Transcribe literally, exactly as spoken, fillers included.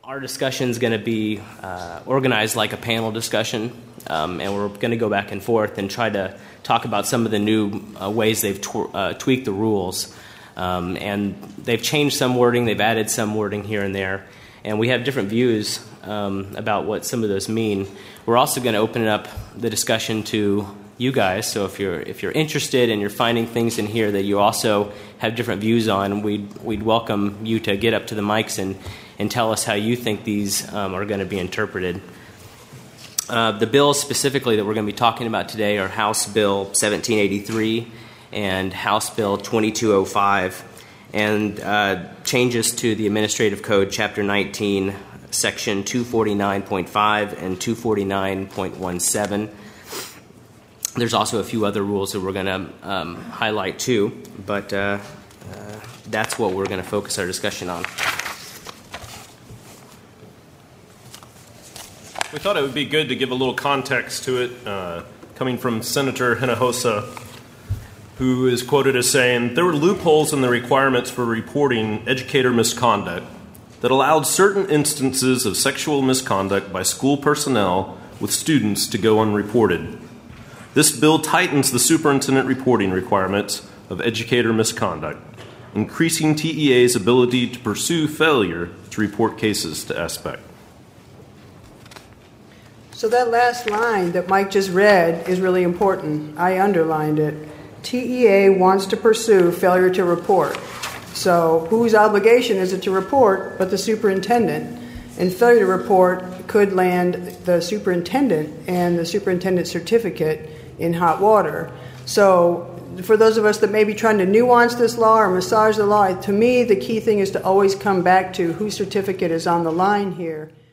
our discussion is going to be uh, organized like a panel discussion, um, and we're going to go back and forth and try to talk about some of the new uh, ways they've tw- uh, tweaked the rules. Um, and they've changed some wording, they've added some wording here and there, and we have different views um, about what some of those mean. We're also going to open up the discussion to you guys, so if you're if you're interested and you're finding things in here that you also have different views on, we'd we'd welcome you to get up to the mics and, and tell us how you think these um, are going to be interpreted. Uh, the bills specifically that we're going to be talking about today are House Bill seventeen eighty-three and House Bill twenty-two oh five, and uh, changes to the Administrative Code, Chapter nineteen, Section two forty-nine point five and two forty-nine point seventeen. There's also a few other rules that we're going to um, highlight too, but uh, uh, that's what we're going to focus our discussion on. We thought it would be good to give a little context to it, uh, coming from Senator Hinojosa, who is quoted as saying, "There were loopholes in the requirements for reporting educator misconduct that allowed certain instances of sexual misconduct by school personnel with students to go unreported. This bill tightens the superintendent reporting requirements of educator misconduct, increasing T E A's ability to pursue failure to report cases to A S P E C." So that last line that Mike just read is really important. I underlined it. T E A wants to pursue failure to report. So whose obligation is it to report but the superintendent? And failure to report could land the superintendent and the superintendent certificate in hot water. So for those of us that may be trying to nuance this law or massage the law, to me the key thing is to always come back to whose certificate is on the line here.